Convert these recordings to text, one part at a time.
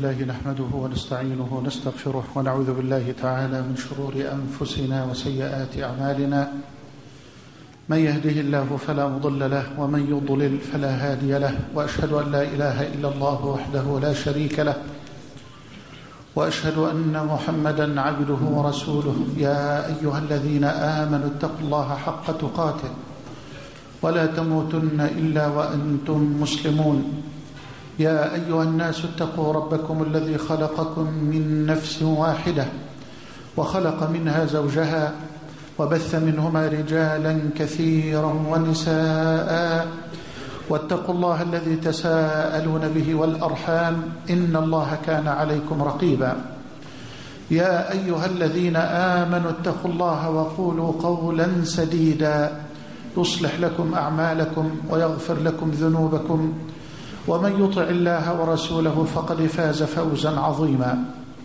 لله نحمده ونستعينه ونستغفره ونعوذ بالله تعالى من شرور أنفسنا وسيئات أعمالنا. من يهده الله فلا مضل له ومن يضلل فلا هادي له، وأشهد أن لا إله إلا الله وحده لا شريك له، وأشهد أن محمدا عبده ورسوله. يا أيها الذين آمنوا اتقوا الله حق تقاته ولا تموتن إلا وأنتم مسلمون. يا أيها الناس اتقوا ربكم الذي خلقكم من نفس واحدة وخلق منها زوجها وبث منهما رجالا كثيرا ونساء، واتقوا الله الذي تساءلون به والأرحام إن الله كان عليكم رقيبا. يا أيها الذين آمنوا اتقوا الله وقولوا قولا سديدا يصلح لكم أعمالكم ويغفر لكم ذنوبكم، ومن يطع الله ورسوله فقد فاز فوزا عظيما.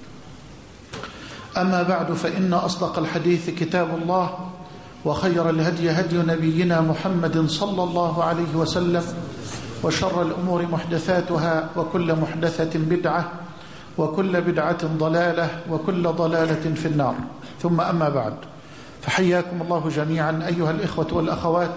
أما بعد، فإن أصدق الحديث كتاب الله، وخير الهدي هدي نبينا محمد صلى الله عليه وسلم، وشر الأمور محدثاتها، وكل محدثة بدعة، وكل بدعة ضلالة، وكل ضلالة في النار. ثم أما بعد، فحياكم الله جميعا أيها الإخوة والأخوات،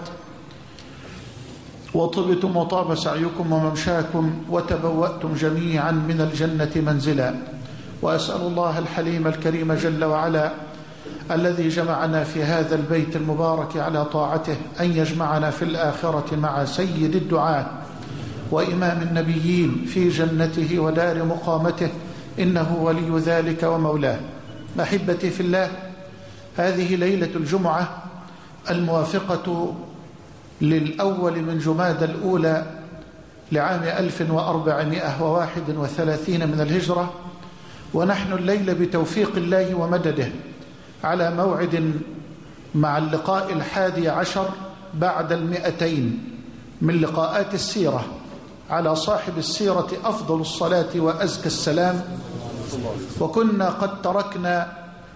وطبتم وطاب سعيكم وممشاكم، وتبوأتم جميعا من الجنة منزلا. وأسأل الله الحليم الكريم جل وعلا الذي جمعنا في هذا البيت المبارك على طاعته أن يجمعنا في الآخرة مع سيد الدعاة وإمام النبيين في جنته ودار مقامته، إنه ولي ذلك ومولاه. أحبتي في الله، هذه ليلة الجمعة الموافقة للأول من جمادى الأولى لعام 1431 من الهجرة، ونحن الليلة بتوفيق الله ومدده على موعد مع اللقاء 11 بعد 200 من لقاءات السيرة على صاحب السيرة أفضل الصلاة وأزكى السلام. وكنا قد تركنا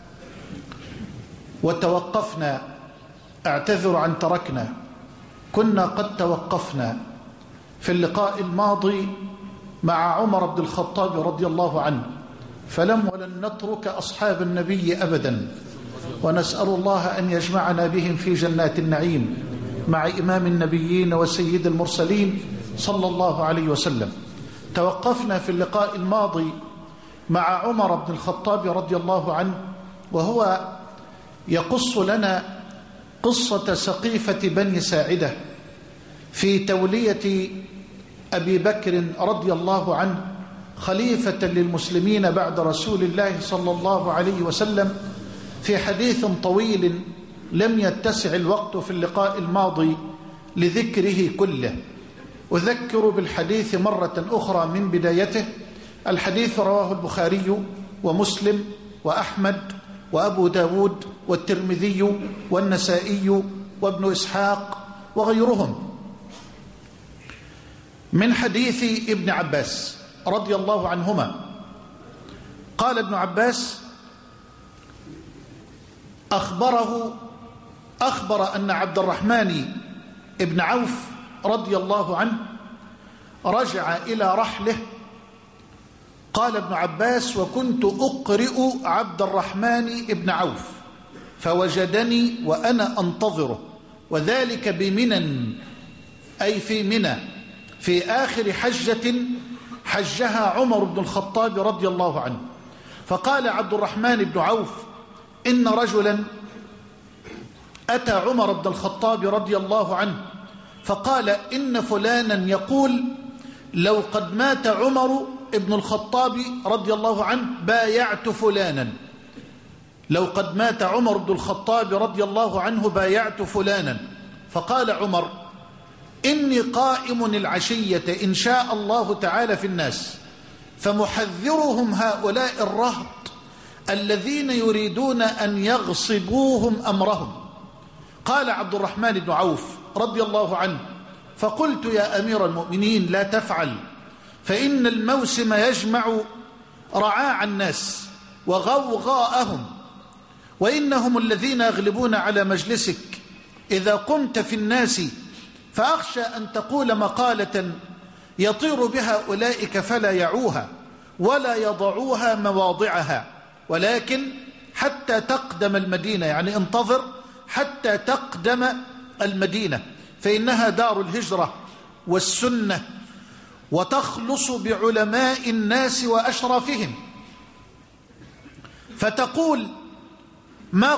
وتوقفنا، اعتذر عن تركنا، كنا قد توقفنا في اللقاء الماضي مع عمر بن الخطاب رضي الله عنه، فلم ولن نترك أصحاب النبي أبدا، ونسأل الله أن يجمعنا بهم في جنات النعيم مع إمام النبيين وسيد المرسلين صلى الله عليه وسلم. توقفنا في اللقاء الماضي مع عمر بن الخطاب رضي الله عنه، وهو يقص لنا قصة سقيفة بني ساعدة في تولية أبي بكر رضي الله عنه خليفة للمسلمين بعد رسول الله صلى الله عليه وسلم، في حديث طويل لم يتسع الوقت في اللقاء الماضي لذكره كله. أذكر بالحديث مرة أخرى من بدايته. الحديث رواه البخاري ومسلم وأحمد وأبو داود والترمذي والنسائي وابن إسحاق وغيرهم، من حديث ابن عباس رضي الله عنهما. قال ابن عباس: أخبر أن عبد الرحمن ابن عوف رضي الله عنه رجع إلى رحله. قال ابن عباس: وكنت أقرئ عبد الرحمن ابن عوف فوجدني وأنا أنتظره، وذلك بمنى، أي في منى، في آخر حجة حجها عمر بن الخطاب رضي الله عنه. فقال عبد الرحمن بن عوف: إن رجلا أتى عمر بن الخطاب رضي الله عنه فقال: إن فلانا يقول لو قد مات عمر ابن الخطاب رضي الله عنه بايعت فلانا، لو قد مات عمر بن الخطاب رضي الله عنه بايعت فلانا. فقال عمر: إني قائم العشية إن شاء الله تعالى في الناس، فمحذرهم هؤلاء الرهط الذين يريدون أن يغصبوهم أمرهم. قال عبد الرحمن بن عوف رضي الله عنه: فقلت يا أمير المؤمنين لا تفعل، فإن الموسم يجمع رعاع الناس وغوغاءهم، وإنهم الذين يغلبون على مجلسك إذا قمت في الناس، فأخشى أن تقول مقالة يطير بها أولئك فلا يعوها، ولا يضعوها مواضعها، ولكن حتى تقدم المدينة، يعني انتظر حتى تقدم المدينة، فإنها دار الهجرة والسنة، وتخلص بعلماء الناس وأشرافهم. فتقول ما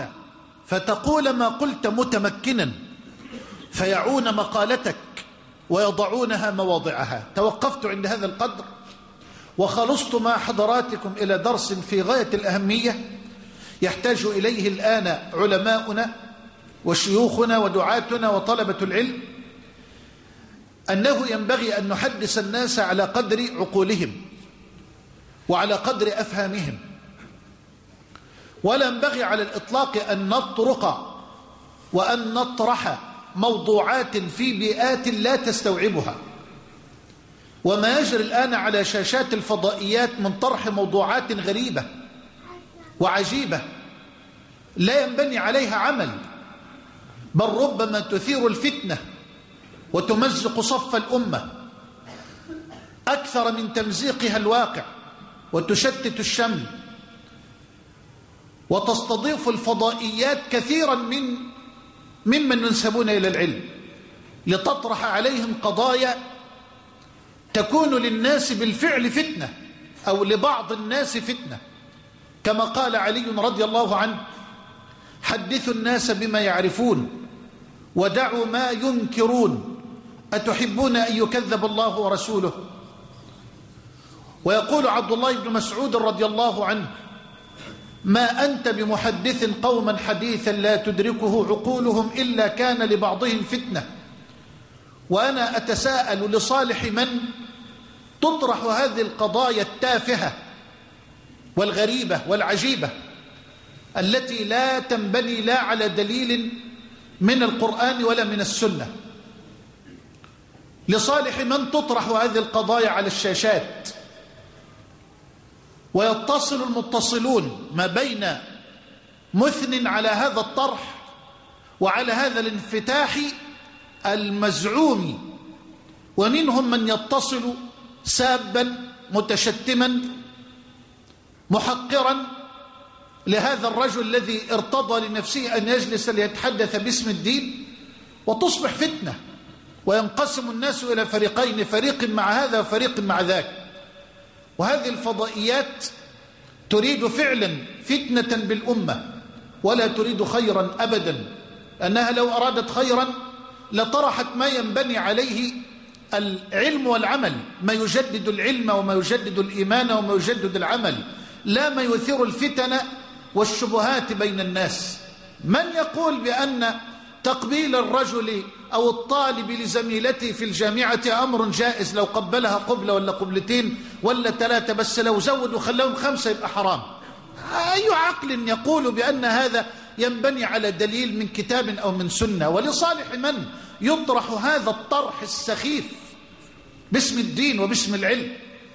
قلت متمكنا، فيعون مقالتك ويضعونها مواضعها. توقفت عند هذا القدر وخلصت مع حضراتكم إلى درس في غاية الأهمية يحتاج إليه الآن علماؤنا وشيوخنا ودعاتنا وطلبة العلم، أنه ينبغي أن نحدث الناس على قدر عقولهم وعلى قدر أفهامهم، ولا ينبغي على الإطلاق أن نطرق وأن نطرح موضوعات في بيئات لا تستوعبها. وما يجري الآن على شاشات الفضائيات من طرح موضوعات غريبة وعجيبة لا ينبني عليها عمل، بل ربما تثير الفتنة وتمزق صف الأمة أكثر من تمزيقها الواقع، وتشتت الشمل، وتستضيف الفضائيات كثيرا ممن ينسبون إلى العلم لتطرح عليهم قضايا تكون للناس بالفعل فتنة، أو لبعض الناس فتنة، كما قال علي رضي الله عنه: حدثوا الناس بما يعرفون ودعوا ما ينكرون، أتحبون أن يكذب الله ورسوله؟ ويقول عبد الله بن مسعود رضي الله عنه: ما أنت بمحدث قوما حديثا لا تدركه عقولهم إلا كان لبعضهم فتنة. وأنا أتساءل لصالح من تطرح هذه القضايا التافهة والغريبة والعجيبة التي لا تنبني لا على دليل من القرآن ولا من السنة، لصالح من تطرح هذه القضايا على الشاشات، ويتصل المتصلون ما بين مثن على هذا الطرح وعلى هذا الانفتاح المزعوم، ومنهم من يتصل سابا متشتما محقرا لهذا الرجل الذي ارتضى لنفسه أن يجلس ليتحدث باسم الدين، وتصبح فتنة، وينقسم الناس إلى فريقين، فريق مع هذا وفريق مع ذاك. وهذه الفضائيات تريد فعلا فتنة بالأمة ولا تريد خيرا أبدا، أنها لو أرادت خيرا لطرحت ما ينبني عليه العلم والعمل، ما يجدد العلم وما يجدد الإيمان وما يجدد العمل، لا ما يثير الفتن والشبهات بين الناس. من يقول بأن تقبيل الرجل أو الطالب لزميلته في الجامعة أمر جائز، لو قبلها قبلة ولا قبلتين ولا ثلاثة، بس لو زودوا خلوهم 5 يبقى حرام؟ أي عقل يقول بأن هذا ينبني على دليل من كتاب أو من سنة؟ ولصالح من يطرح هذا الطرح السخيف باسم الدين وباسم العلم؟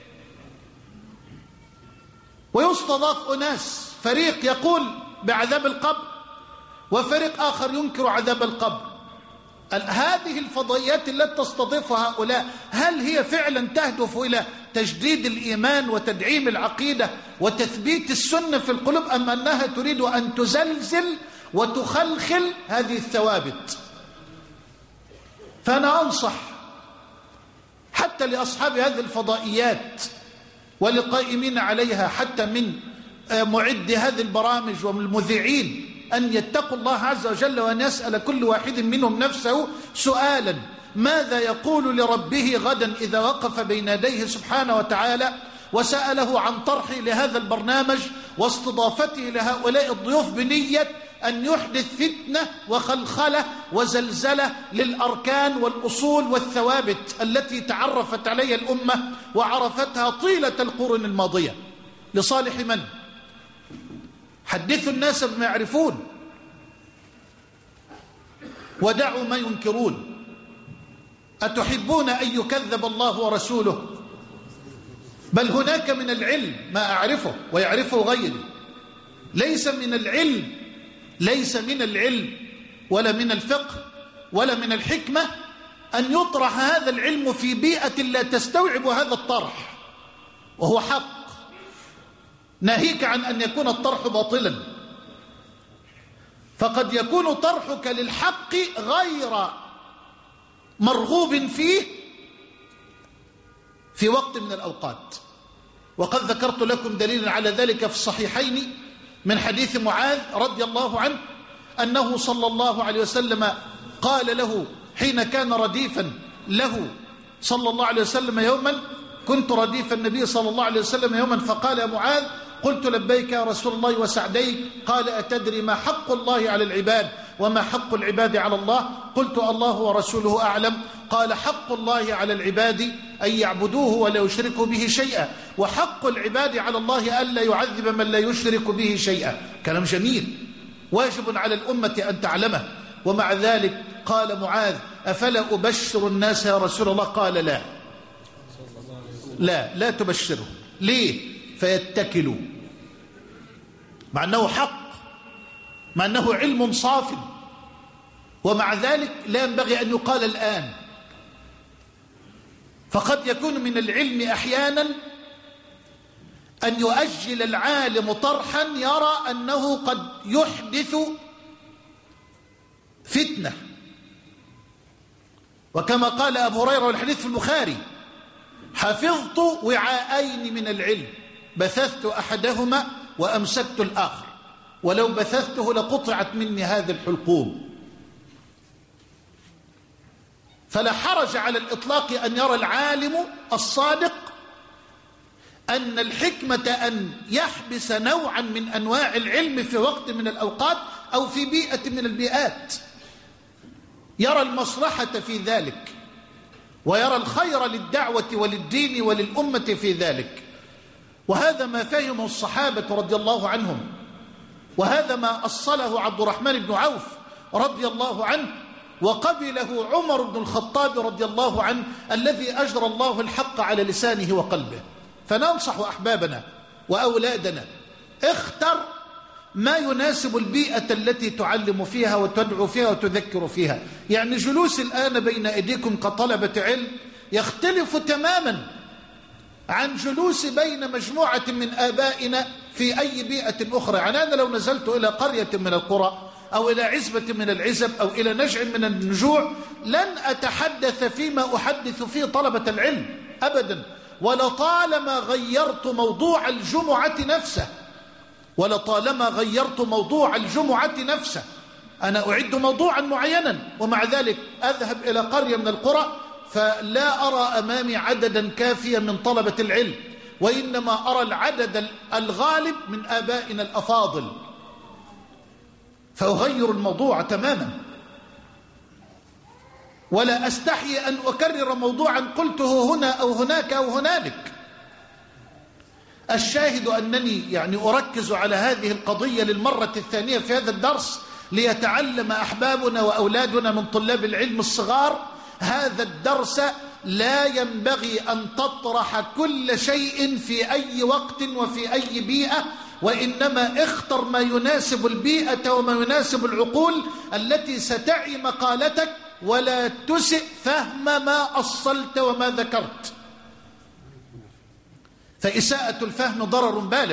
ويستضاف أناس، فريق يقول بعذاب القبر وفريق آخر ينكر عذاب القبر. هذه الفضائيات التي تستضيف هؤلاء هل هي فعلا تهدف إلى تجديد الإيمان وتدعيم العقيدة وتثبيت السنة في القلوب، أم أنها تريد أن تزلزل وتخلخل هذه الثوابت؟ فأنا أنصح حتى لأصحاب هذه الفضائيات ولقائمين عليها، حتى من معد هذه البرامج ومن المذيعين، أن يتقوا الله عز وجل، وأن يسأل كل واحد منهم نفسه سؤالا: ماذا يقول لربه غدا إذا وقف بين يديه سبحانه وتعالى وسأله عن طرحه لهذا البرنامج واستضافته لهؤلاء الضيوف بنية أن يحدث فتنة وخلخلة وزلزلة للأركان والأصول والثوابت التي تعرفت عليها الأمة وعرفتها طيلة القرون الماضية. لصالح من؟ حدثوا الناس بما يعرفون ودعوا ما ينكرون. أتحبون أن يكذب الله ورسوله؟ بل هناك من العلم ما أعرفه ويعرفه غيري، ليس من العلم ولا من الفقه ولا من الحكمة أن يطرح هذا العلم في بيئة لا تستوعب هذا الطرح، وهو حق، ناهيك عن أن يكون الطرح باطلا. فقد يكون طرحك للحق غير مرغوب فيه في وقت من الأوقات. وقد ذكرت لكم دليلا على ذلك في الصحيحين من حديث معاذ رضي الله عنه أنه صلى الله عليه وسلم قال له حين كان رديفا له صلى الله عليه وسلم يوما: كنت رديف النبي صلى الله عليه وسلم يوما فقال: يا معاذ. قلت: لبيك يا رسول الله وسعديك. قال: أتدري ما حق الله على العباد وما حق العباد على الله؟ قلت: الله ورسوله أعلم. قال: حق الله على العباد أن يعبدوه ولا يشركوا به شيئا، وحق العباد على الله ألا يعذب من لا يشرك به شيئا. كلام جميل واجب على الأمة أن تعلمه. ومع ذلك قال معاذ: أفلا أبشر الناس يا رسول الله؟ قال: لا تبشره. ليه؟ فيتكلوا، مع أنه حق، مع أنه علم صاف، ومع ذلك لا ينبغي أن يقال الآن. فقد يكون من العلم أحيانا أن يؤجل العالم طرحا يرى أنه قد يحدث فتنة، وكما قال أبو هريرة والحديث في البخاري: حفظت وعاءين من العلم، بثثت أحدهما وأمسكت الآخر، ولو بثثته لقطعت مني هذه الحلقوم. فلا حرج على الإطلاق أن يرى العالم الصادق أن الحكمة أن يحبس نوعا من أنواع العلم في وقت من الأوقات أو في بيئة من البيئات، يرى المصلحة في ذلك، ويرى الخير للدعوة وللدين وللأمة في ذلك. وهذا ما فهمه الصحابة رضي الله عنهم، وهذا ما أصله عبد الرحمن بن عوف رضي الله عنه، وقبله عمر بن الخطاب رضي الله عنه الذي أجرى الله الحق على لسانه وقلبه. فننصح أحبابنا وأولادنا: اختر ما يناسب البيئة التي تعلم فيها وتدعو فيها وتذكر فيها. يعني جلوس الآن بين أيديكم كطلبة علم يختلف تماما عن جلوس بين مجموعة من آبائنا في أي بيئة أخرى. يعني أنا لو نزلت إلى قرية من القرى أو إلى عزبة من العزب أو إلى نجع من النجوع لن أتحدث فيما أحدث فيه طلبة العلم أبدا، ولطالما غيرت موضوع الجمعة نفسه، ولطالما غيرت موضوع الجمعة نفسه. أنا أعد موضوعا معينا، ومع ذلك أذهب إلى قرية من القرى فلا أرى أمامي عددا كافيا من طلبة العلم، وإنما أرى العدد الغالب من آبائنا الأفاضل، فأغير الموضوع تماما. ولا أستحي أن أكرر موضوعا قلته هنا أو هناك أو هنالك. الشاهد أنني يعني أركز على هذه القضية للمرة الثانية في هذا الدرس ليتعلم أحبابنا وأولادنا من طلاب العلم الصغار هذا الدرس. لا ينبغي أن تطرح كل شيء في أي وقت وفي أي بيئة، وإنما اختر ما يناسب البيئة وما يناسب العقول التي ستعي مقالتك، ولا تسئ فهم ما أصلت وما ذكرت، فإساءة الفهم ضرر بالغ.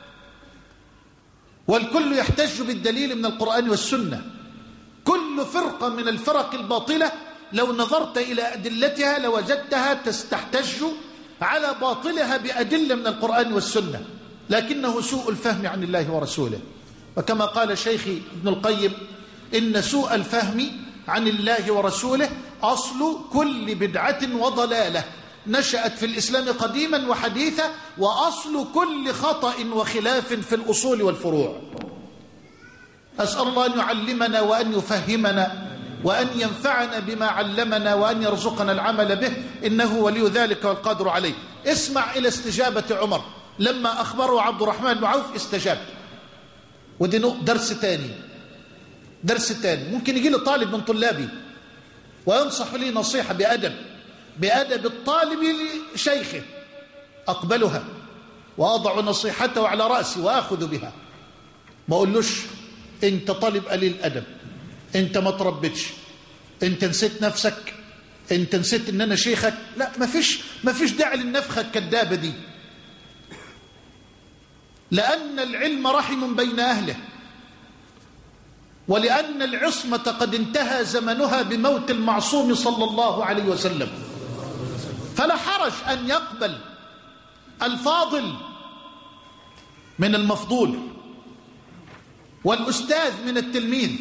والكل يحتج بالدليل من القرآن والسنة. كل فرقة من الفرق الباطلة لو نظرت إلى أدلتها لوجدتها تستحتج على باطلها بأدلة من القرآن والسنة، لكنه سوء الفهم عن الله ورسوله. وكما قال شيخي ابن القيم: إن سوء الفهم عن الله ورسوله أصل كل بدعة وضلالة نشأت في الإسلام قديما وحديثا، وأصل كل خطأ وخلاف في الأصول والفروع. أسأل الله أن يعلمنا وأن يفهمنا وأن ينفعنا بما علمنا وأن يرزقنا العمل به، إنه ولي ذلك والقادر عليه. اسمع إلى استجابة عمر لما أخبره عبد الرحمن بن عوف استجاب. ودي درس تاني ممكن يجي لي طالب من طلابي وينصح لي نصيحة بأدب الطالب لشيخه، أقبلها وأضع نصيحته على رأسي وأخذ بها. ما أقولوش أنت طالب قليل أدب، أنت ما تربتش، أنت نسيت نفسك، أنت نسيت أن أنا شيخك. لا، ما فيش داعي للنفخة الكذابة دي. لأن العلم رحم بين أهله، ولأن العصمة قد انتهى زمنها بموت المعصوم صلى الله عليه وسلم، فلا حرج أن يقبل الفاضل من المفضول، والأستاذ من التلميذ،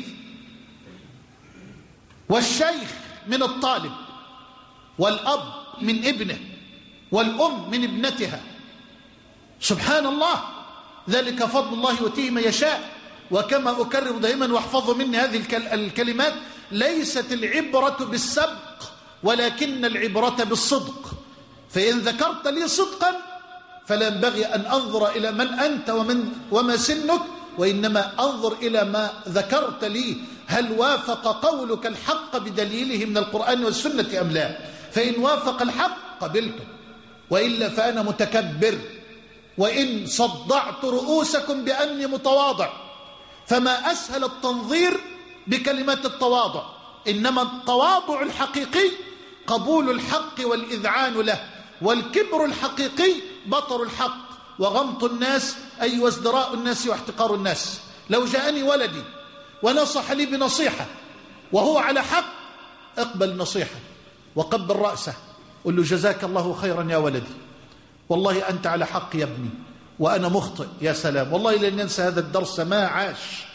والشيخ من الطالب، والأب من ابنه، والأم من ابنتها. سبحان الله، ذلك فضل الله يؤتيه من يشاء. وكما أكرر دائما واحفظوا مني هذه الكلمات: ليست العبرة بالسبق ولكن العبرة بالصدق. فإن ذكرت لي صدقا فلا ينبغي أن أنظر إلى من أنت وما سنك، وإنما أنظر إلى ما ذكرت لي، هل وافق قولك الحق بدليله من القرآن والسنة أم لا؟ فإن وافق الحق قبلته، وإلا فأنا متكبر. وإن صدعت رؤوسكم بأني متواضع، فما أسهل التنظير بكلمات التواضع، إنما التواضع الحقيقي قبول الحق والإذعان له، والكبر الحقيقي بطر الحق وغمط الناس، أي وازدراء الناس واحتقار الناس. لو جاءني ولدي ونصح لي بنصيحة وهو على حق، اقبل نصيحة وقبل رأسه، قل له جزاك الله خيرا يا ولدي، والله أنت على حق يا ابني وأنا مخطئ. يا سلام، والله لن ينسى هذا الدرس ما عاش.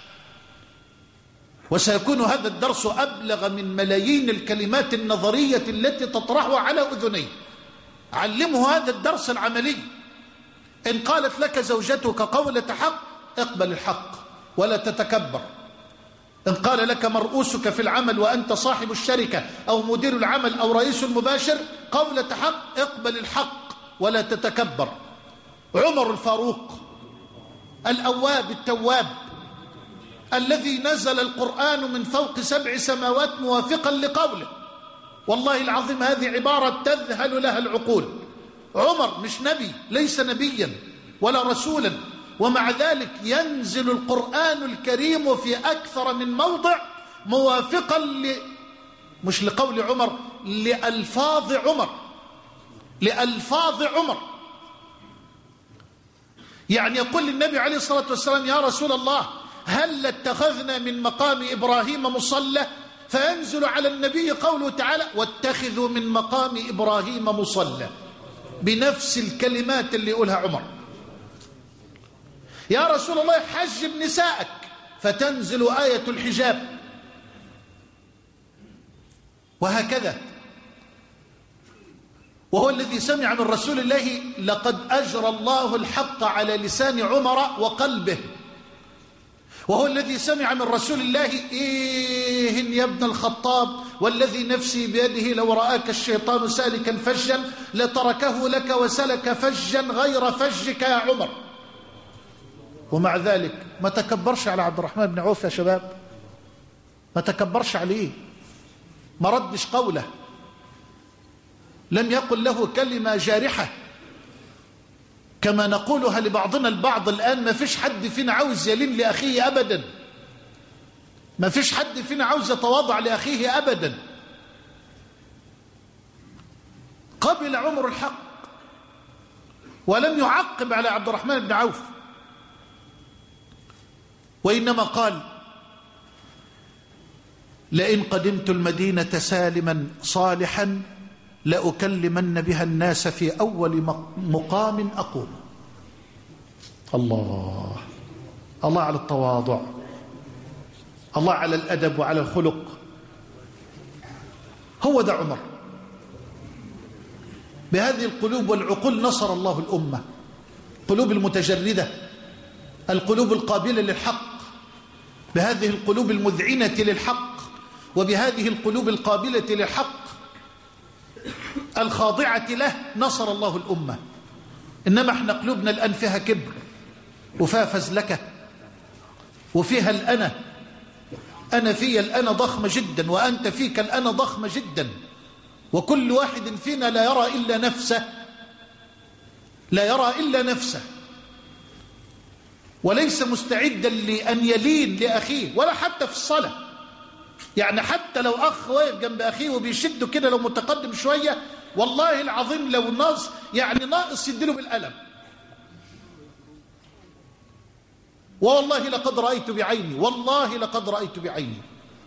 وسيكون هذا الدرس أبلغ من ملايين الكلمات النظرية التي تطرحها على أذنيه. علمه هذا الدرس العملي. إن قالت لك زوجتك قولة حق، اقبل الحق ولا تتكبر. إن قال لك مرؤوسك في العمل وأنت صاحب الشركة أو مدير العمل أو رئيس المباشر قولة حق، اقبل الحق ولا تتكبر. عمر الفاروق الأواب التواب الذي نزل القرآن من فوق 7 سماوات موافقا لقوله، والله العظيم هذه عبارة تذهل لها العقول. عمر مش نبي، ليس نبيا ولا رسولا، ومع ذلك ينزل القرآن الكريم في أكثر من موضع موافقا مش لقول عمر، لألفاظ عمر، لألفاظ عمر. يعني يقول النبي عليه الصلاة والسلام: يا رسول الله، هل اتخذنا من مقام إبراهيم مصلى؟ فينزل على النبي قوله تعالى: واتخذوا من مقام إبراهيم مصلى، بنفس الكلمات اللي يقولها عمر. يا رسول الله، حجب نسائك، فتنزل آية الحجاب. وهكذا. وهو الذي سمع من رسول الله: لقد أجرى الله الحق على لسان عمر وقلبه. وهو الذي سمع من رسول الله: إيه يا ابن الخطاب، والذي نفسي بيده لو رآك الشيطان سالكا فجا لتركه لك وسلك فجا غير فجك يا عمر. ومع ذلك ما تكبرش على عبد الرحمن بن عوف يا شباب، ما تكبرش عليه، ما ردش قوله، لم يقل له كلمة جارحة كما نقولها لبعضنا البعض الآن. ما فيش حد فينا عاوز يلين لأخيه أبدا، ما فيش حد فينا عاوز يتواضع لأخيه أبدا. قبل عمر الحق ولم يعقب على عبد الرحمن بن عوف، وإنما قال: لئن قدمت المدينة سالما صالحا لأكلمن بها الناس في أول مقام أقوم. الله الله على التواضع، الله على الأدب وعلى الخلق. هو ده عمر. بهذه القلوب والعقول نصر الله الأمة، قلوب المتجردة، القلوب القابلة للحق، بهذه القلوب المذعنة للحق، وبهذه القلوب القابلة للحق الخاضعة له نصر الله الأمة. إنما احنا قلوبنا الآن فيها كبر وفيها فزلكة وفيها الأنا، أنا في الأنا ضخمة جدا وأنت فيك الأنا ضخمة جدا، وكل واحد فينا لا يرى إلا نفسه، لا يرى إلا نفسه، وليس مستعدا لأن يلين لأخيه ولا حتى في الصلاة. يعني حتى لو أخ واقف جنب أخيه وبيشده كده، لو متقدم شوية والله العظيم لو ناقص يديله بالقلم. والله لقد رأيت بعيني، والله لقد رأيت بعيني.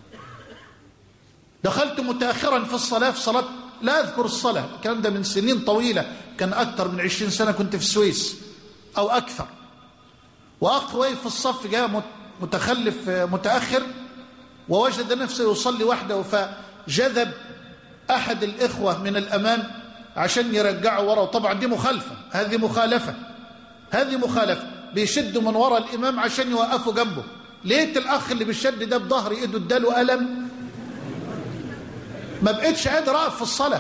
دخلت متأخرا في الصلاة، في صلاة لا أذكر الصلاة، الكلام ده من سنين طويلة، كان أكثر من 20 سنة كنت في السويس أو أكثر. وأخ واقف في الصف جاء متخلف متأخر ووجد نفسه يصلي وحده، فجذب أحد الإخوة من الأمام عشان يرجعه ورا. وطبعا دي مخالفة، هذه مخالفة، بيشدوا من ورا الإمام عشان يوقفوا جنبه. لقيت الأخ اللي بالشد ده بظهر إيده اداله ألم، ما بقيتش قادر أقف في الصلاة.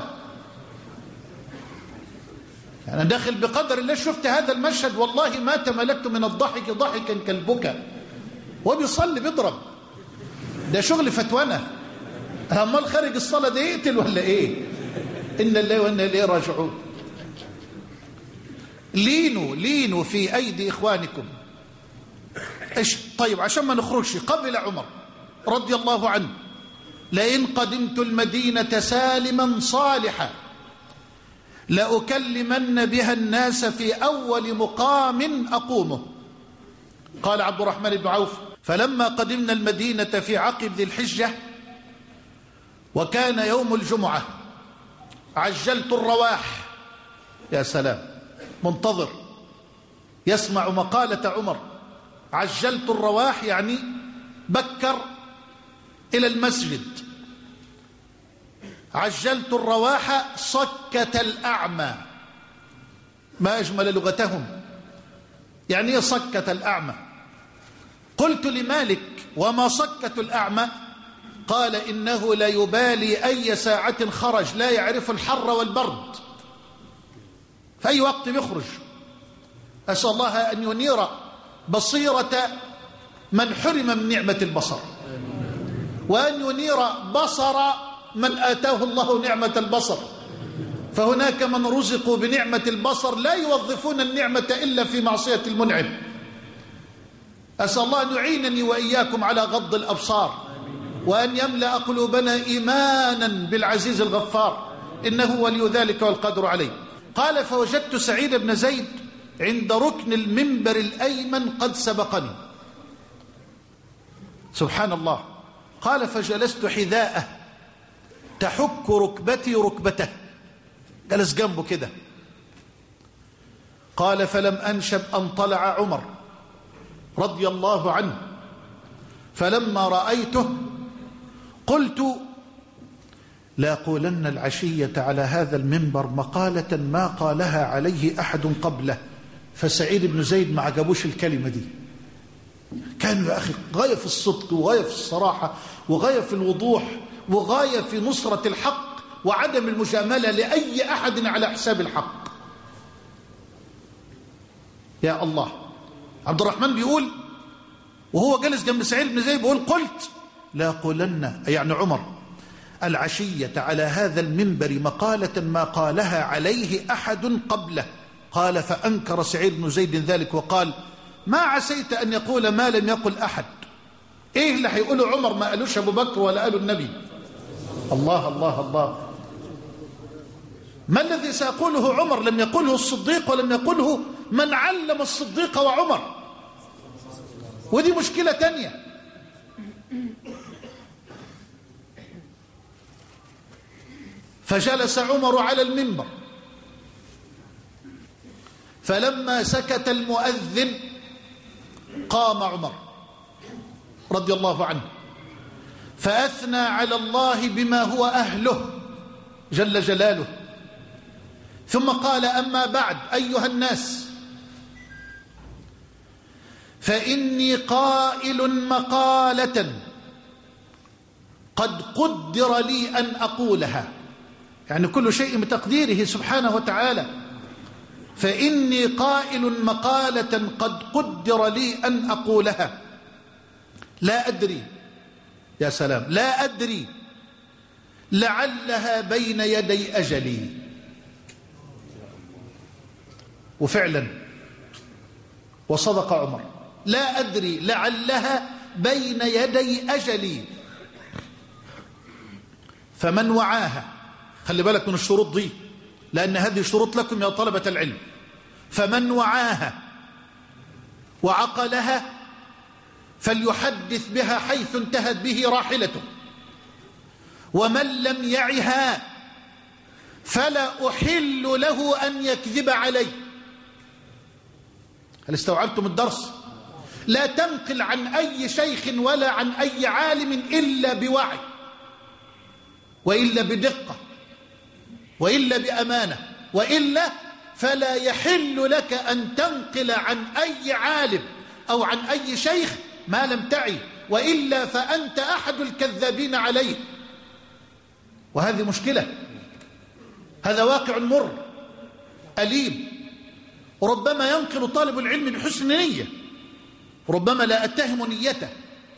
أنا داخل بقدر الله، شفت هذا المشهد والله ما تملكت من الضحك ضحكا كالبكاء. وبيصلي بيضرب، ده شغل فتوانة. أمال خارج الصلاة ده يقتل ولا إيه؟ إن الله وإنا إليه راجعون. لينوا في أيدي إخوانكم. طيب عشان ما نخرجش، قبل عمر رضي الله عنه: لئن قدمت المدينة سالما صالحا لأكلمن بها الناس في أول مقام أقومه. قال عبد الرحمن بن عوف: فلما قدمنا المدينة في عقب ذي الحجة وكان يوم الجمعة عجلت الرواح. يا سلام، منتظر يسمع مقالة عمر. عجلت الرواح يعني بكر إلى المسجد. عجلت الرواح صكة الأعمى، ما أجمل لغتهم. يعني إيه صكة الأعمى؟ قلت لمالك: وما صكة الأعمى؟ قال: إنه لا يبالي أي ساعة خرج، لا يعرف الحر والبرد، في أي وقت يخرج. أسأل الله أن ينير بصيرة من حرم من نعمة البصر، وأن ينير بصر من آتاه الله نعمة البصر. فهناك من رزقوا بنعمة البصر لا يوظفون النعمة إلا في معصية المنعم. أسأل الله أن يعينني وإياكم على غض الأبصار، وأن يملأ قلوبنا إيمانا بالعزيز الغفار، إنه ولي ذلك والقدر عليه. قال: فوجدت سعيد بن زيد عند ركن المنبر الأيمن قد سبقني. سبحان الله. قال: فجلست حذاءه تحك ركبتي ركبته، جلس جنبه كده. قال: فلم أنشب أن طلع عمر رضي الله عنه، فلما رأيته قلت: لأقولن العشية على هذا المنبر مقالة ما قالها عليه أحد قبله. فسعيد بن زيد ما عجبوش الكلمة دي. كانوا يا أخي غاية في الصدق وغاية في الصراحة وغاية في الوضوح وغاية في نصرة الحق وعدم المجاملة لأي أحد على حساب الحق. يا الله. عبد الرحمن بيقول وهو جلس جنب سعيد بن زيد، بيقول: قلت لأقولن، يعني عمر، العشية على هذا المنبر مقالة ما قالها عليه أحد قبله. قال: فأنكر سعيد بن زيد ذلك وقال: ما عسيت أن يقول ما لم يقل أحد. إيه اللي هيقوله عمر ما قالوش أبو بكر ولا قاله النبي؟ الله الله الله. ما الذي سيقوله عمر لم يقوله الصديق ولم يقوله من علم الصديق وعمر؟ ودي مشكلة تانية. فجلس عمر على المنبر، فلما سكت المؤذن قام عمر رضي الله عنه فأثنى على الله بما هو أهله جل جلاله، ثم قال: أما بعد أيها الناس، فإني قائل مقالة قد قدر لي أن أقولها، يعني كل شيء بتقديره سبحانه وتعالى. فإني قائل مقالة قد قدر لي أن أقولها، لا أدري، يا سلام، لا أدري لعلها بين يدي أجلي. وفعلا وصدق عمر، لا أدري لعلها بين يدي أجلي. فمن وعاها، خلي بالك من الشروط دي لأن هذه شروط لكم يا طلبة العلم، فمن وعاها وعقلها فليحدث بها حيث انتهت به راحلته، ومن لم يعها فلا أحل له أن يكذب علي. هل استوعبتم الدرس؟ لا تنقل عن أي شيخ ولا عن أي عالم إلا بوعي، وإلا بدقة، وإلا بأمانة، وإلا فلا يحل لك أن تنقل عن أي عالم أو عن أي شيخ ما لم تعي، وإلا فأنت أحد الكذابين عليه. وهذه مشكلة، هذا واقع مر أليم. ربما ينقل طالب العلم بحسن نية، ربما لا أتهم نيته،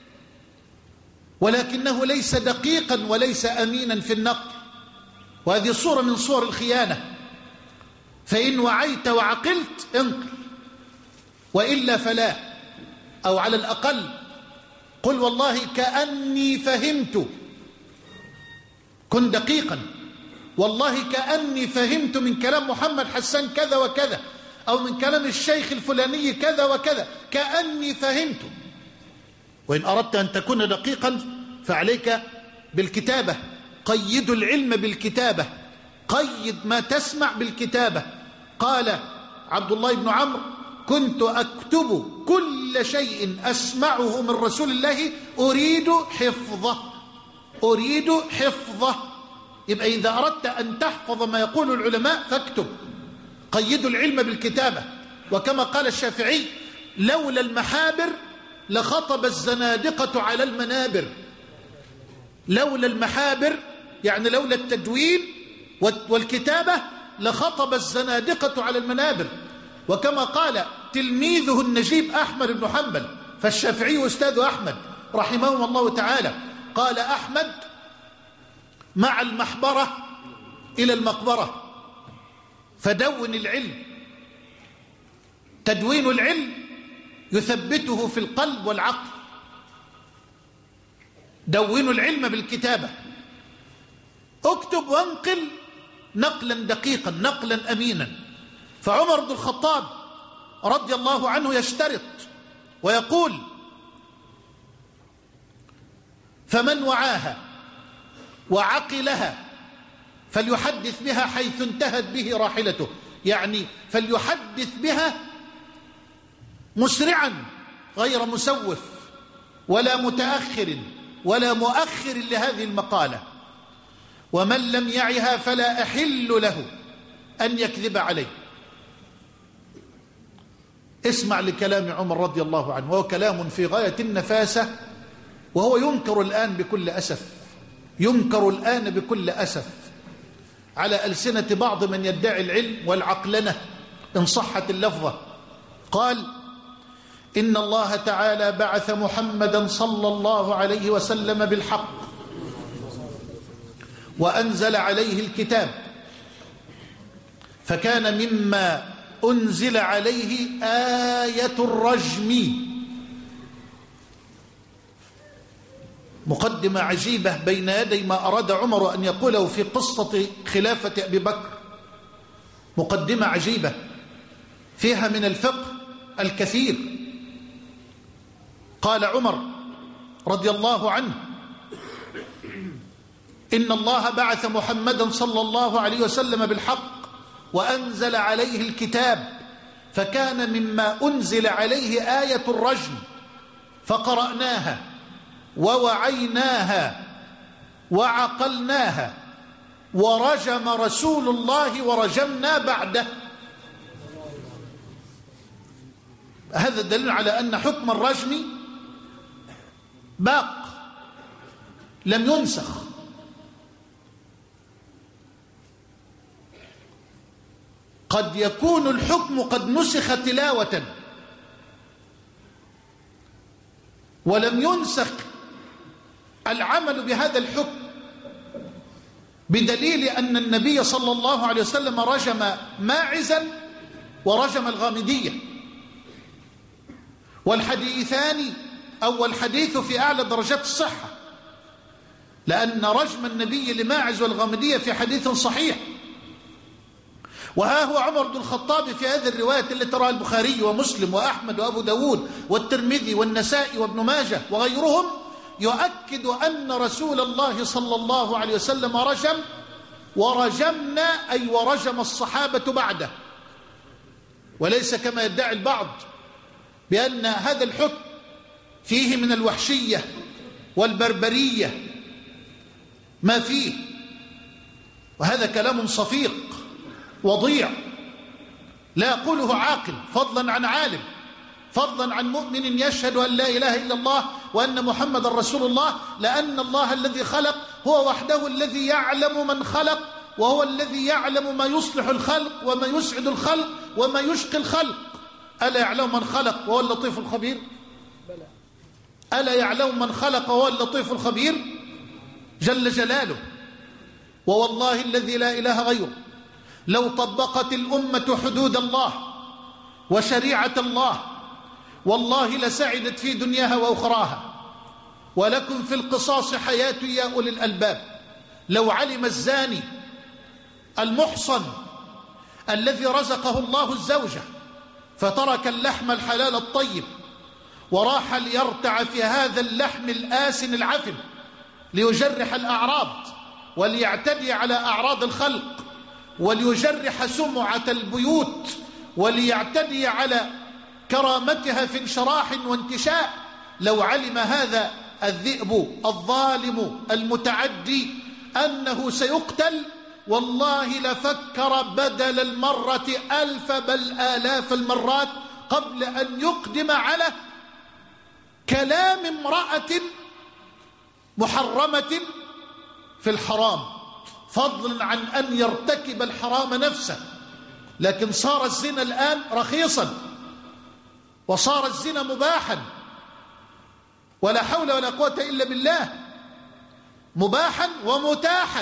ولكنه ليس دقيقا وليس أمينا في النقل، وهذه صورة من صور الخيانة. فإن وعيت وعقلت انقل، وإلا فلا. أو على الأقل قل والله كأني فهمت، كن دقيقا، والله كأني فهمت من كلام محمد حسان كذا وكذا، أو من كلام الشيخ الفلاني كذا وكذا، كأني فهمت. وإن أردت أن تكون دقيقا فعليك بالكتابة، قيد العلم بالكتابة، قيد ما تسمع بالكتابة. قال عبد الله بن عمرو: كنت أكتب كل شيء أسمعه من رسول الله أريد حفظه، أريد حفظه. يبقى إذا أردت أن تحفظ ما يقول العلماء فاكتب، قيدوا العلم بالكتابة. وكما قال الشافعي: لولا المحابر لخطب الزنادقة على المنابر. لولا المحابر يعني لولا التدوين والكتابة لخطب الزنادقة على المنابر. وكما قال تلميذه النجيب أحمد بن حنبل، فالشافعي أستاذ أحمد رحمه الله تعالى، قال أحمد: مع المحبرة إلى المقبرة، فدون العلم. تدوين العلم يثبته في القلب والعقل. دونوا العلم بالكتابة، اكتب وانقل نقلا دقيقا، نقلا أمينا. فعمر بن الخطاب رضي الله عنه يشترط ويقول: فمن وعاها وعقلها فليحدث بها حيث انتهت به راحلته، يعني فليحدث بها مسرعا غير مسوف ولا متأخر ولا مؤخر لهذه المقالة. ومن لم يعها فلا أحل له أن يكذب عليه. اسمع لكلام عمر رضي الله عنه، وهو كلام في غاية النفاسة، وهو ينكر الآن بكل أسف، ينكر الآن بكل أسف على ألسنة بعض من يدعي العلم والعقلنة إن صحت اللفظة. قال: إن الله تعالى بعث محمدا صلى الله عليه وسلم بالحق وأنزل عليه الكتاب، فكان مما أنزل عليه آية الرجم. مقدمة عجيبة بين يدي ما أراد عمر أن يقوله في قصة خلافة أبي بكر. مقدمة عجيبة فيها من الفقه الكثير. قال عمر رضي الله عنه: إن الله بعث محمدا صلى الله عليه وسلم بالحق وأنزل عليه الكتاب، فكان مما أنزل عليه آية الرجم، فقرأناها ووعيناها وعقلناها، ورجم رسول الله ورجمنا بعده. هذا الدليل على أن حكم الرجم باق لم ينسخ. قد يكون الحكم قد نسخ تلاوة ولم ينسخ العمل بهذا الحكم، بدليل أن النبي صلى الله عليه وسلم رجم ماعزا ورجم الغامدية، والحديثان أو الحديث في أعلى درجات الصحة، لأن رجم النبي لماعز والغامدية في حديث صحيح. وها هو عمر بن الخطاب في هذه الرواية التي تراها البخاري ومسلم وأحمد وأبو داود والترمذي والنسائي وابن ماجه وغيرهم يؤكد أن رسول الله صلى الله عليه وسلم رجم، ورجمنا أي ورجم الصحابة بعده، وليس كما يدعي البعض بأن هذا الحكم فيه من الوحشية والبربرية ما فيه، وهذا كلام صفيق وضيع لا يقوله عاقل، فضلا عن عالم، فضلا عن مؤمن يشهد أن لا إله إلا الله وأن محمد رسول الله، لأن الله الذي خلق هو وحده الذي يعلم من خلق، وهو الذي يعلم ما يصلح الخلق وما يسعد الخلق وما يشقي الخلق. ألا يعلم من خلق وهو اللطيف الخبير؟ ألا يعلم من خلق وهو اللطيف الخبير جل جلاله. ووالله الذي لا إله غيره لو طبقت الأمة حدود الله وشريعة الله والله لسعدت في دنياها وأخراها. ولكم في القصاص حياة يا أولي الألباب. لو علم الزاني المحصن الذي رزقه الله الزوجة فترك اللحم الحلال الطيب وراح ليرتع في هذا اللحم الآسن العفن ليجرح الأعراض وليعتدي على أعراض الخلق وليجرح سمعة البيوت وليعتدي على كرامتها في انشراح وانتشاء، لو علم هذا الذئب الظالم المتعدي أنه سيقتل والله لفكر بدل المرة 1000 بل آلاف المرات قبل أن يقدم على كلام امرأة محرمة في الحرام، فضلا عن أن يرتكب الحرام نفسه. لكن صار الزنا الآن رخيصا، وصار الزنا مباحا، ولا حول ولا قوة إلا بالله، مباحا ومتاحا.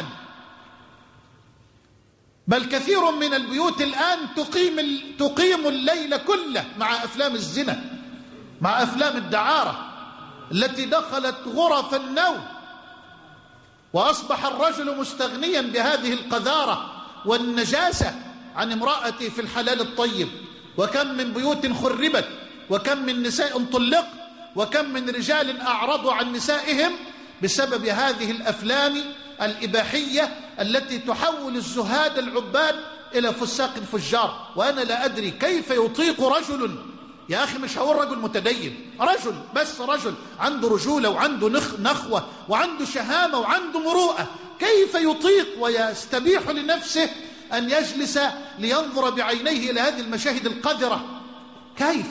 بل كثير من البيوت الآن تقيم الليل كله مع أفلام الزنا، مع أفلام الدعارة التي دخلت غرف النوم، وأصبح الرجل مستغنيا بهذه القذارة والنجاسة عن امرأته في الحلال الطيب. وكم من بيوت خربت، وكم من نساء طلق، وكم من رجال أعرضوا عن نسائهم بسبب هذه الأفلام الإباحية التي تحول الزهاد العباد إلى فساق فجار. وأنا لا أدري كيف يطيق رجل، يا أخي مش هقول رجل متدين، رجل بس، رجل عنده رجولة وعنده نخوة وعنده شهامة وعنده مروءة، كيف يطيق ويستبيح لنفسه أن يجلس لينظر بعينيه إلى هذه المشاهد القذرة؟ كيف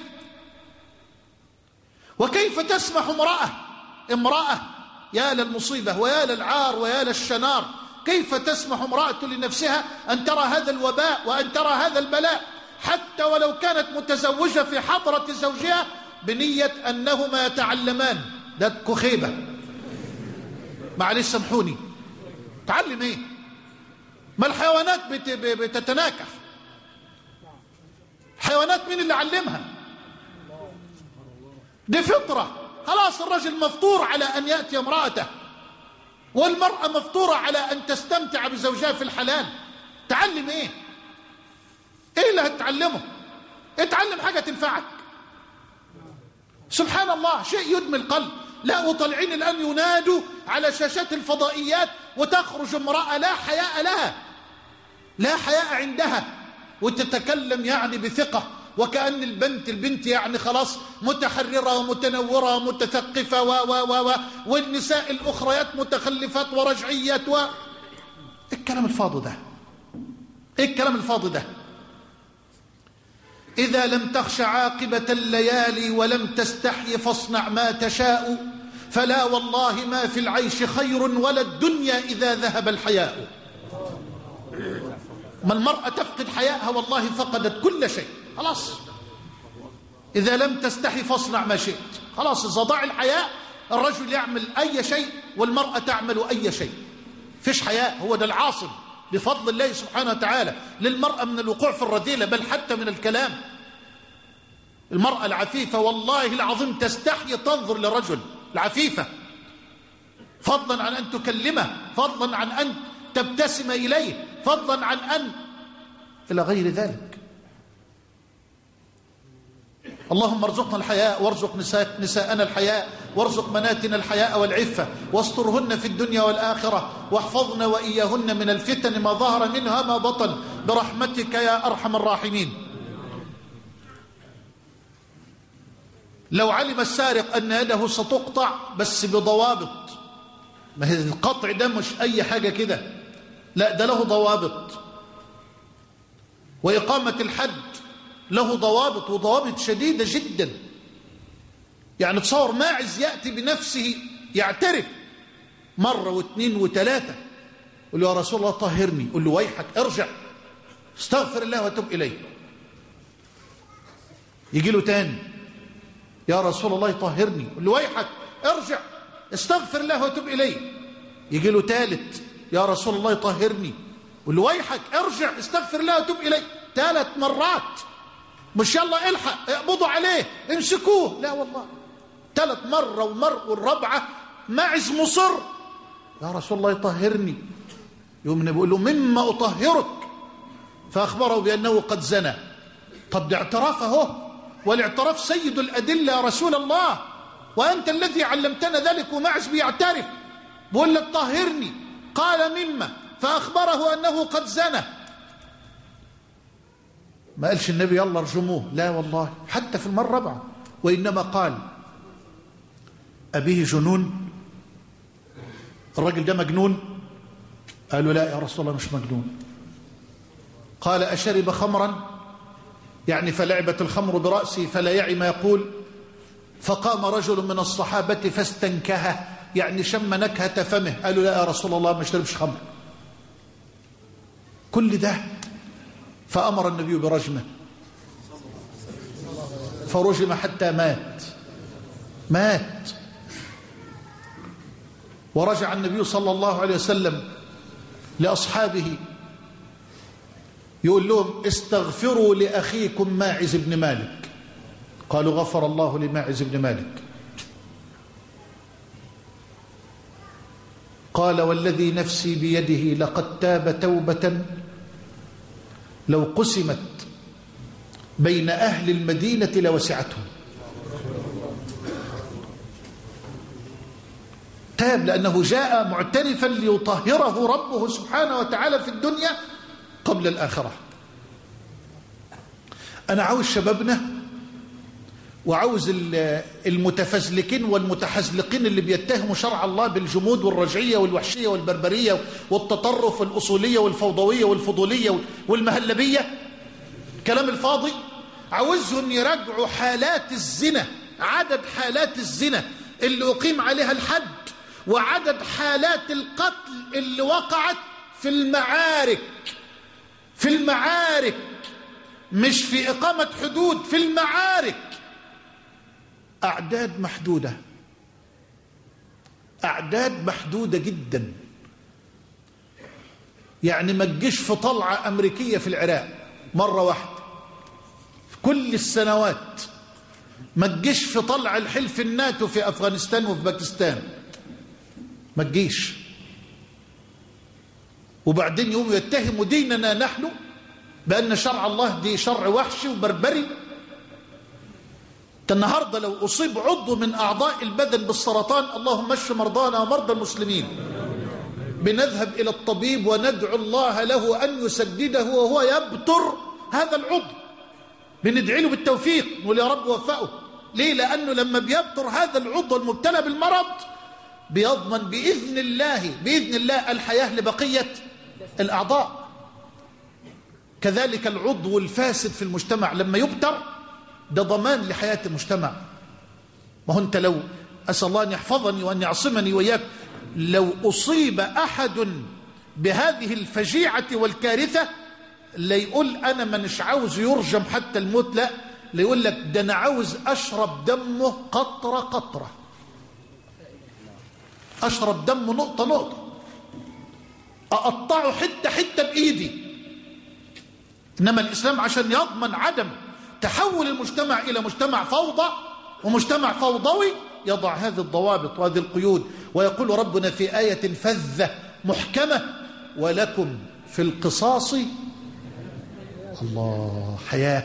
وكيف تسمح امرأة يا للمصيبة ويا للعار ويا للشنار، كيف تسمح امرأة لنفسها أن ترى هذا الوباء وأن ترى هذا البلاء، حتى ولو كانت متزوجة في حضرة زوجها بنية أنهما يتعلمان؟ ده كخيبة، معلش سامحوني. تعلم ايه؟ ما الحيوانات بتتناكح، حيوانات مين اللي علمها؟ دي فطرة. خلاص الرجل مفطور على أن يأتي امرأته، والمرأة مفطورة على أن تستمتع بزوجها في الحلال. تعلم ايه؟ ايه اللي هتتعلمه؟ اتعلم حاجة تنفعك. سبحان الله، شيء يدمي القلب. لا، وطالعين الآن ينادوا على شاشات الفضائيات وتخرج امرأة لا حياء لها، لا حياء عندها، وتتكلم يعني بثقة وكأن البنت يعني خلاص متحررة ومتنورة ومتثقفة والنساء الأخريات متخلفات ورجعيات الكلام الفاضي ده، الكلام الفاضي ده. إذا لم تخش عاقبة الليالي ولم تستحي فاصنع ما تشاء، فلا والله ما في العيش خير ولا الدنيا إذا ذهب الحياء. ما المرأة تفقد حياءها والله فقدت كل شيء. خلاص، إذا لم تستحي فاصنع ما شئت. خلاص، إذا ضاع الحياء الرجل يعمل أي شيء والمرأة تعمل أي شيء. فيش حياء، هو ده العاصم بفضل الله سبحانه وتعالى للمرأة من الوقوع في الرذيلة، بل حتى من الكلام. المرأة العفيفة والله العظيم تستحي تنظر لرجل العفيفة، فضلا عن أن تكلمه، فضلا عن أن تبتسم إليه، فضلا عن أن إلى غير ذلك. اللهم ارزقنا الحياء وارزق نساءنا الحياء وارزق بناتنا الحياء والعفة واسترهن في الدنيا والآخرة واحفظنا وإياهن من الفتن ما ظهر منها ما بطن برحمتك يا أرحم الراحمين. لو علم السارق أن يده ستقطع بس بضوابط، ما هي القطع ده مش أي حاجة كده، لا ده له ضوابط، وإقامة الحد له ضوابط وضوابط شديدة جدا. يعني تصور ماعز يأتي بنفسه يعترف مرة واثنين وثلاثة، يقول له يا رسول الله طهرني، يقول له ويحك ارجع استغفر الله وتوب إليه. يجي له تاني يا رسول الله طهرني، يقول له ويحك ارجع استغفر الله وتوب إليه. يجي له ثالث يا رسول الله طهرني، يقول له ويحك ارجع استغفر الله وتوب إليه. 3 مرات، مش يلا الحق اقبضوا عليه امسكوه، لا والله 3 مرة والرابعة ماعز مصر يا رسول الله طهرني. يوم بيقول له مما أطهرك، فأخبره بأنه قد زنى. طب ده اعتراف اهو، والاعتراف سيد الأدلة يا رسول الله، وأنت الذي علمتنا ذلك. وماعز بيعترف بيقول لك طهرني، قال مما، فأخبره أنه قد زنى. ما قالش النبي يلا ارجموه، لا والله حتى في المرة الرابعة، وإنما قال أبيه جنون، الرجل ده مجنون؟ قالوا لا يا رسول الله مش مجنون. قال أشرب خمرا؟ يعني فلعبت الخمر برأسي فلا يعي ما يقول. فقام رجل من الصحابة فاستنكه، يعني شم نكهة فمه. قالوا لا يا رسول الله ما شربش خمر. كل ده فأمر النبي برجمه، فرجم حتى مات. ورجع النبي صلى الله عليه وسلم لأصحابه يقول لهم استغفروا لأخيكم ماعز بن مالك. قالوا غفر الله لماعز بن مالك. قال والذي نفسي بيده لقد تاب توبة لو قسمت بين أهل المدينة لوسعتهم. تاب لأنه جاء معترفا ليطهره ربه سبحانه وتعالى في الدنيا قبل الآخرة. أنا عاوز شبابنا وعاوز المتفزلكين والمتحزلقين اللي بيتهموا شرع الله بالجمود والرجعية والوحشية والبربرية والتطرف والأصولية والفوضوية والفضولية والمهلبية، كلام الفاضي. عاوزهم يراجعوا حالات الزنا، عدد حالات الزنا اللي أقيم عليها الحد، وعدد حالات القتل اللي وقعت في المعارك، مش في إقامة حدود، في المعارك. أعداد محدودة جدا. يعني ما تجيش في طلعة أمريكية في العراق مرة واحدة في كل السنوات، ما تجيش في طلع الحلف الناتو في أفغانستان وفي باكستان، ما تجيش. وبعدين يوم يتهموا ديننا نحن بأن شرع الله دي شرع وحشي وبربري. النهارده لو أصيب عضو من أعضاء البدن بالسرطان، اللهم اشف مرضانا ومرضى المسلمين، بنذهب إلى الطبيب وندعو الله له أن يسدده وهو يبتر هذا العضو، بندعي له بالتوفيق نقول يا رب وفقه. ليه؟ لأنه لما بيبتر هذا العضو المبتلى بالمرض بيضمن بإذن الله الحياة لبقية الأعضاء. كذلك العضو الفاسد في المجتمع لما يبتر ده ضمان لحياة المجتمع. ما هو أنت لو أسأل الله أن يحفظني وأن يعصمني وإياك، لو أصيب أحد بهذه الفجيعة والكارثة لا يقول أنا منش عاوز يرجم حتى الموت، لا يقول لك ده أنا عاوز أشرب دمه قطرة قطرة، أشرب دمه نقطة نقطة، أقطعه حتة حتة بإيدي. إنما الإسلام عشان يضمن عدم تحول المجتمع إلى مجتمع فوضى ومجتمع فوضوي يضع هذه الضوابط وهذه القيود. ويقول ربنا في آية فذة محكمة ولكم في القصاص الله،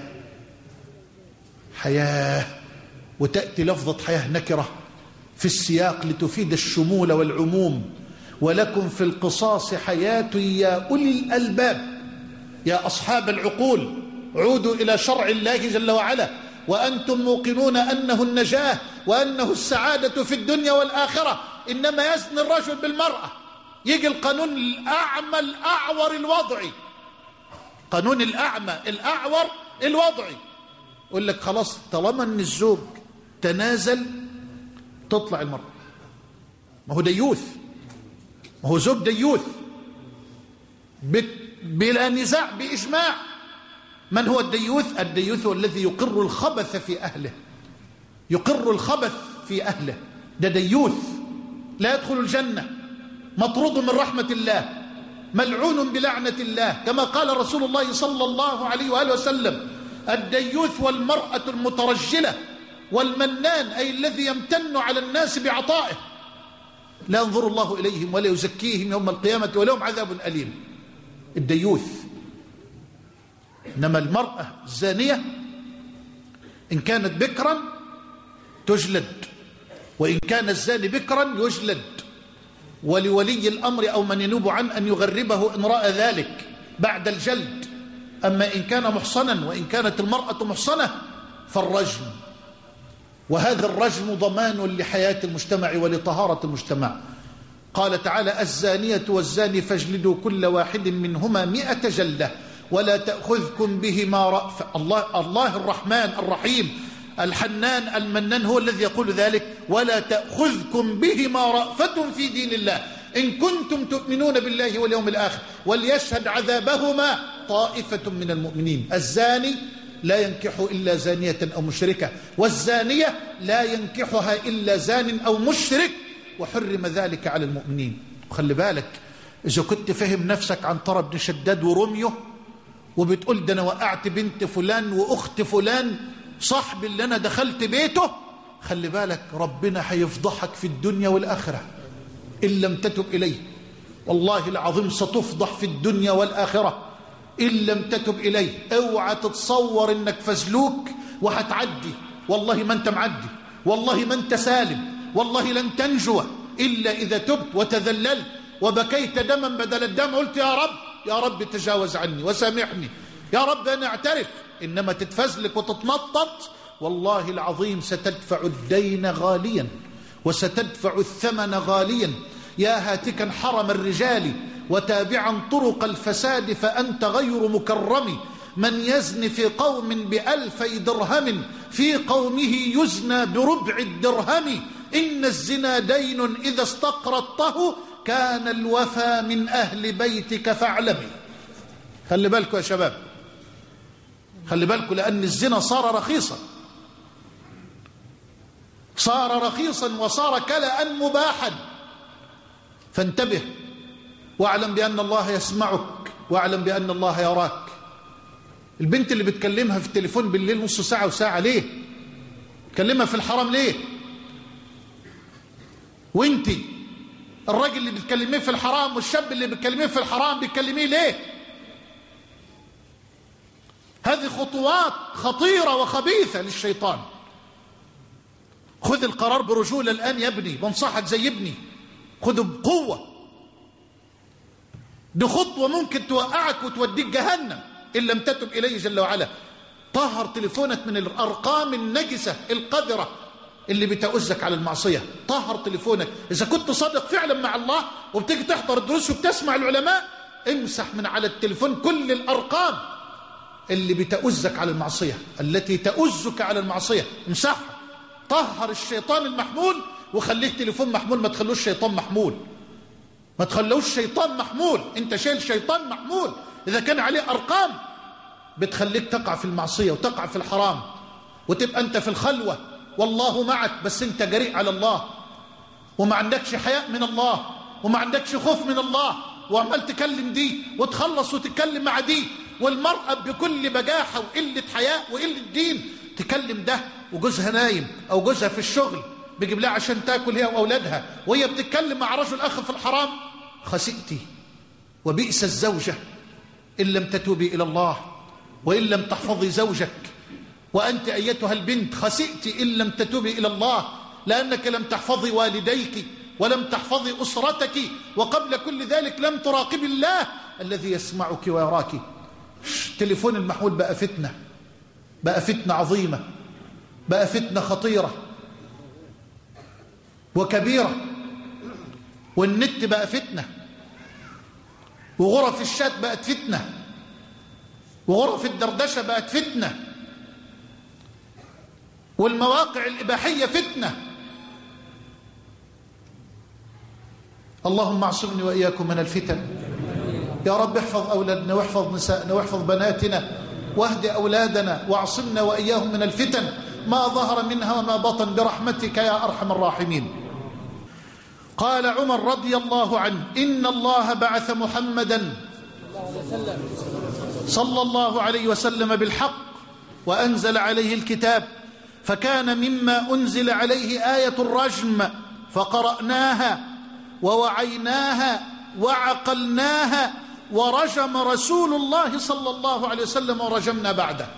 حياة، وتأتي لفظة حياة نكرة في السياق لتفيد الشمول والعموم. ولكم في القصاص حياة يا أولي الألباب، يا أصحاب العقول، عودوا إلى شرع الله جل وعلا وأنتم موقنون أنه النجاة وأنه السعادة في الدنيا والآخرة. إنما يزني الرجل بالمرأة، يجي القانون الأعمى الأعور الوضعي، قانون الأعمى الأعور الوضعي، يقول لك خلاص طالما أن الزوج تنازل تطلع المرأة. ما هو ديوث، ما هو زوج ديوث بلا نزاع بإجماع. من هو الديوث؟ الديوث هو الذي يقر الخبث في أهله، يقر الخبث في أهله، ده ديوث لا يدخل الجنة، مطرود من رحمة الله، ملعون بلعنة الله، كما قال رسول الله صلى الله عليه وآله وسلم: الديوث والمرأة المترجلة والمنان، أي الذي يمتن على الناس بعطائه، لا ينظر الله إليهم ولا يزكيهم يوم القيامة ولهم عذاب أليم. الديوث. إنما المرأة الزانية إن كانت بكرا تجلد، وإن كان الزاني بكرا يجلد، ولولي الأمر أو من ينوب عنه أن يغربه إن رأى ذلك بعد الجلد. أما إن كان محصنا وإن كانت المرأة محصنة فالرجم، وهذا الرجم ضمان لحياة المجتمع ولطهارة المجتمع. قال تعالى: الزانية والزاني فاجلدوا كل واحد منهما 100 جلدة ولا تأخذكم بهما رأفة. الله الرحمن الرحيم الحنان المنان هو الذي يقول ذلك: ولا تأخذكم بهما رأفة في دين الله إن كنتم تؤمنون بالله واليوم الآخر وليشهد عذابهما طائفة من المؤمنين. الزاني لا ينكح إلا زانية أو مشركة، والزانية لا ينكحها إلا زان أو مشرك، وحرم ذلك على المؤمنين. خلي بالك، إذا كنت فهم نفسك عن طرب بن شداد ورميه وبتقول ده أنا وقعت بنت فلان وأخت فلان صاحبي اللي أنا دخلت بيته، خلي بالك ربنا هيفضحك في الدنيا والآخرة إن لم تتب إليه. والله العظيم ستفضح في الدنيا والآخرة إن لم تتب إليه. اوعى تتصور إنك فزلوك وهتعدي، والله ما أنت معدي، والله ما أنت سالم، والله لن تنجو إلا إذا تبت وتذللت وبكيت دما بدل الدم، قلت يا رب يا رب تجاوز عني وسامحني، يا رب أنا أعترف. إنما تتفزلك وتتنطط، والله العظيم ستدفع الدين غاليا وستدفع الثمن غاليا. يا هاتكا حرم الرجال وتابعا طرق الفساد فأنت غير مكرم. من يزن في قوم ب2000 درهم في قومه يزنى بربع الدرهم. إن الزنا دين إذا استقرضته كان الوفى من أهل بيتك فاعلمي. خلي بالكم يا شباب، خلي بالكم، لأن الزنا صار رخيصا، صار رخيصا وصار كلاء مباحا. فانتبه واعلم بأن الله يسمعك واعلم بأن الله يراك. البنت اللي بتكلمها في التليفون بالليل نص ساعة وساعة ليه؟ تكلمها في الحرام ليه؟ وانتي الراجل اللي بتكلميه في الحرام والشاب اللي بتكلميه في الحرام بتكلميه ليه؟ هذه خطوات خطيرة وخبيثة للشيطان. خذ القرار برجولة الآن يا ابني، بنصحك زي ابني، خذه بقوة. دي خطوة ممكن توقعك وتوديك جهنم إن لم تتب إليه جل وعلا. طهر تليفونك من الأرقام النجسة القذرة اللي بتؤزك على المعصية. طهر تليفونك. إذا كنت صادق فعلا مع الله وبتيجي تحضر الدروس وبتسمع العلماء، امسح من على التليفون كل الأرقام اللي بتؤزك على المعصية، التي تؤزك على المعصية، امسحها. طهر الشيطان المحمول وخليه تليفون محمول، ما تخلوش شيطان محمول، ما تخلوش شيطان محمول. انت شايل شيطان محمول إذا كان عليه أرقام بتخليك تقع في المعصية وتقع في الحرام، وتبقى أنت في الخلوة والله معك، بس أنت جريء على الله وما عندكش حياء من الله وما عندكش خوف من الله، وعمال تكلم دي وتخلص وتتكلم مع دي. والمرأة بكل بجاحة وقلة حياء وقلة دين تكلم ده وجوزها نايم أو جوزها في الشغل بيجيب لها عشان تاكل هي وأولادها، وهي بتتكلم مع رجل آخر في الحرام. خسئتي وبئس الزوجة إن لم تتوبي إلى الله وإن لم تحفظي زوجك، وأنت أيتها البنت خسئت إن لم تتوبي إلى الله، لأنك لم تحفظي والديك ولم تحفظي أسرتك، وقبل كل ذلك لم تراقبي الله الذي يسمعك ويراك. تليفون المحمول بقى فتنة، بقى فتنة عظيمة، بقى فتنة خطيرة وكبيرة. والنت بقى فتنة، وغرف الشات بقت فتنة، وغرف الدردشة بقت فتنة، والمواقع الإباحية فتنة. اللهم اعصمني وإياكم من الفتن يا رب. احفظ أولادنا واحفظ نسائنا واحفظ بناتنا واهد أولادنا واعصمنا وإياهم من الفتن ما ظهر منها وما بطن برحمتك يا أرحم الراحمين. قال عمر رضي الله عنه: إن الله بعث محمدا صلى الله عليه وسلم بالحق وأنزل عليه الكتاب، فكان مما أنزل عليه آية الرجم، فقرأناها ووعيناها وعقلناها، ورجم رسول الله صلى الله عليه وسلم ورجمنا بعده.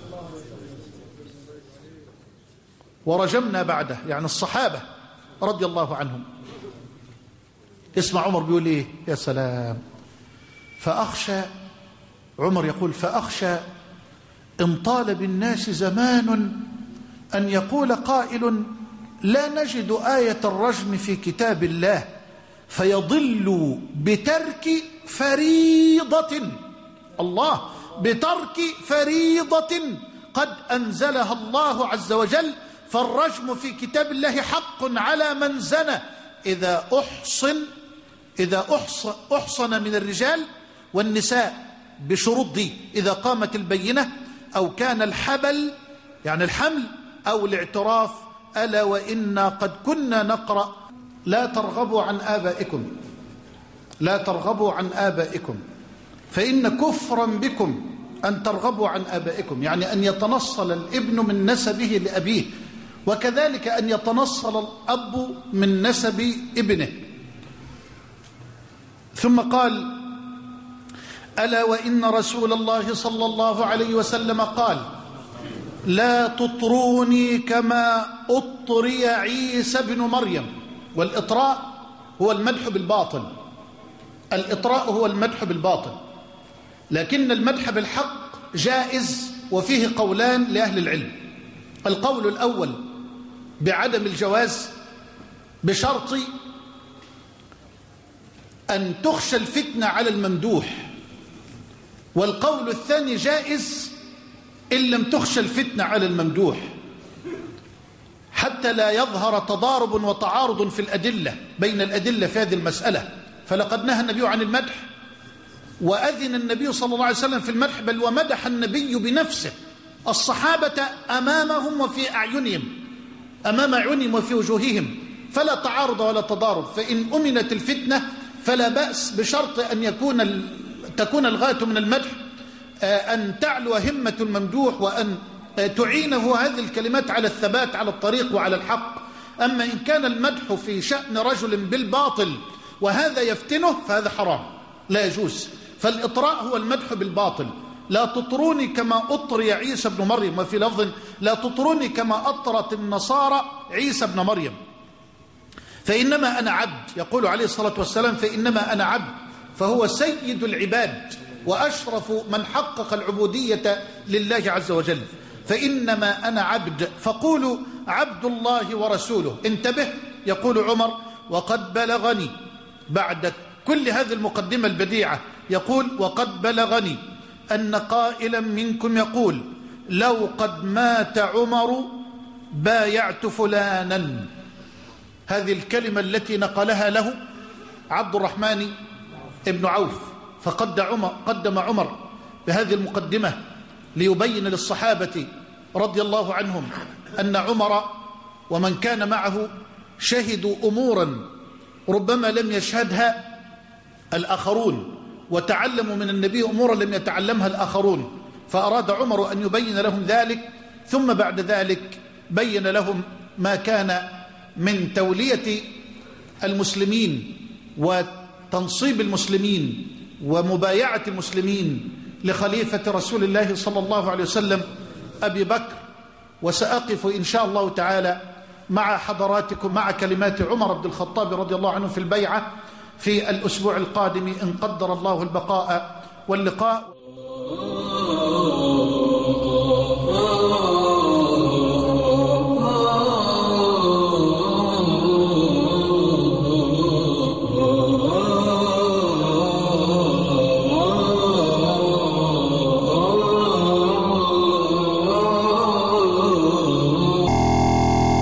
ورجمنا بعده يعني الصحابة رضي الله عنهم. اسمع عمر بيقول ايه؟ يا سلام. فأخشى، عمر يقول: فأخشى إن طال بالناس زمان أن يقول قائل: لا نجد آية الرجم في كتاب الله، فيضل بترك فريضة، الله، بترك فريضة قد أنزلها الله عز وجل. فالرجم في كتاب الله حق على من زنى إذا أحصن من الرجال والنساء بشروط دي: إذا قامت البينة، أو كان الحبل يعني الحمل، أو الاعتراف. ألا وإنا قد كنا نقرأ: لا ترغبوا عن آبائكم، لا ترغبوا عن آبائكم، فإن كفرا بكم أن ترغبوا عن آبائكم، يعني أن يتنصل الابن من نسبه لأبيه، وكذلك أن يتنصل الأب من نسب ابنه. ثم قال: ألا وإن رسول الله صلى الله عليه وسلم قال: لا تطروني كما أطري عيسى بن مريم. والإطراء هو المدح بالباطل، الإطراء هو المدح بالباطل، لكن المدح بالحق جائز، وفيه قولان لأهل العلم. القول الأول بعدم الجواز بشرط أن تخشى الفتنة على الممدوح، والقول الثاني جائز إن لم تخشى الفتنة على الممدوح، حتى لا يظهر تضارب وتعارض في الأدلة بين الأدلة في هذه المسألة. فلقد نهى النبي عن المدح، وأذن النبي صلى الله عليه وسلم في المدح، بل ومدح النبي بنفسه الصحابة أمامهم وفي أعينهم، أمام أعينهم وفي وجوههم، فلا تعارض ولا تضارب. فإن أمنت الفتنة فلا بأس، بشرط أن تكون الغاية من المدح أن تعلو همة الممدوح، وأن تعينه هذه الكلمات على الثبات على الطريق وعلى الحق. أما إن كان المدح في شأن رجل بالباطل وهذا يفتنه فهذا حرام، لا يجوز. فالإطراء هو المدح بالباطل: لا تطروني كما أطري عيسى بن مريم، وفي لفظ: لا تطروني كما أطرت النصارى عيسى بن مريم. فإنما أنا عبد، يقول عليه الصلاة والسلام: فإنما أنا عبد، فهو سيد العباد وأشرف من حقق العبودية لله عز وجل. فإنما أنا عبد، فقولوا عبد الله ورسوله. انتبه، يقول عمر: وقد بلغني، بعد كل هذه المقدمة البديعة يقول: وقد بلغني أن قائلا منكم يقول: لو قد مات عمر بايعت فلانا. هذه الكلمة التي نقلها له عبد الرحمن ابن عوف. فقدم عمر بهذه المقدمة ليبين للصحابة رضي الله عنهم أن عمر ومن كان معه شهدوا أمورا ربما لم يشهدها الآخرون، وتعلموا من النبي أمورا لم يتعلمها الآخرون، فأراد عمر أن يبين لهم ذلك. ثم بعد ذلك بين لهم ما كان من تولية المسلمين وتنصيب المسلمين ومبايعة المسلمين لخليفة رسول الله صلى الله عليه وسلم أبي بكر. وسأقف إن شاء الله تعالى مع حضراتكم مع كلمات عمر بن الخطاب رضي الله عنه في البيعة في الأسبوع القادم إن قدر الله البقاء واللقاء.